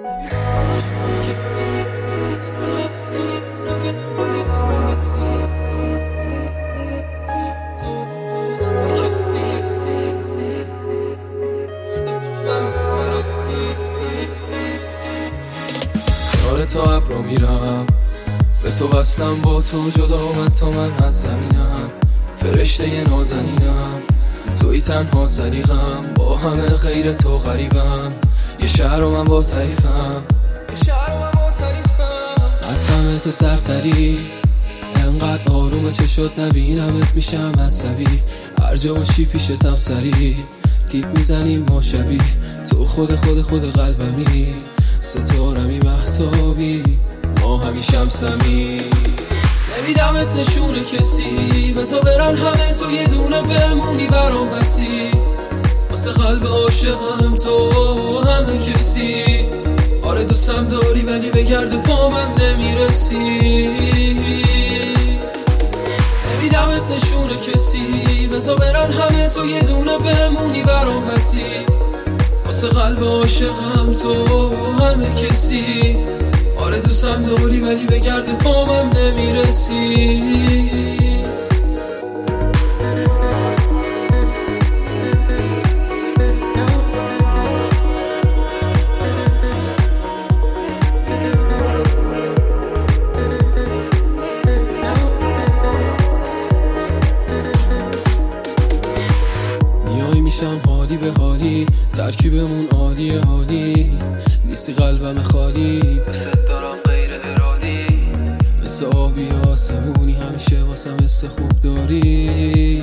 کنار تو ابرو میرم، به تو وصلم، با تو جدا آمد تا من از زمینم. فرشته نازنینم، توی تنها صدیقم، با همه غیر تو غریبم. یه شهر و من با تعریفم، از همه تو سرتری. انقدر آرومه چه شد نبینمت میشم عصبی. هر جا باشی پیشتم سری، تیپ میزنیم ما شبی. تو خود قلبمی، ستارمی مهتابی، ما همیشه همسمی. نمیدمت نشونه کسی، بذار برن همه تو یه دونه بمونی برام بسی. واسه قلب عاشقم تو همه کسی. آره دوستم داری ولی به گرد پا من نمیرسی. نمیدمت نشونه کسی، بذار برن همه تو یه دونه بمونی برام بسی. واسه قلب عاشقم تو همه کسی. آره دوستم داری ولی به گرد پا من نمیرسی. میشم حالی به حالی، ترکیبمون عالی عالی. نیستی قلبم خالی، دوست دارم غیر ارادی. مثل آبی آسمونی همیشه واسم حس خوب داری.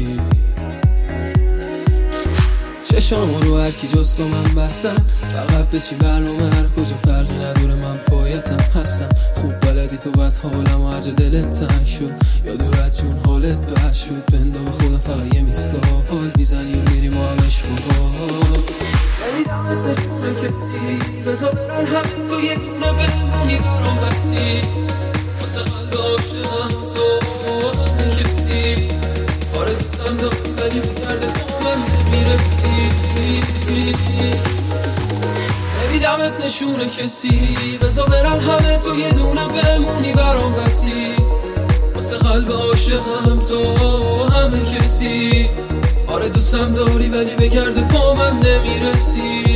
چشامو رو هر کی جز تو من بستم. فقط بچی برنامه هر کجا فرقی نداره، من پایتم هستم. خوب بلدی تو بد حالم و هر جا دلت تنگ شد یا دور از جون حالت بد شد. بنده به خدا فقط یه میسکال حال میزنیم میریم و هم عشق نمیدمت نشونه کسی، بذار برن همین تو یه دونه بمونی برام بسی. واسه قلب عاشقم تو همه کسی. آره دوستم داری ولی بگرده با من نمیرسی. نمیدمت نشونه کسی، بذار برن همه تو یه دونه بمونی برام بسی. واسه قلب عاشقم تو همه کسی. آره دوستم داری ولی به گرد پا من نمیرسی.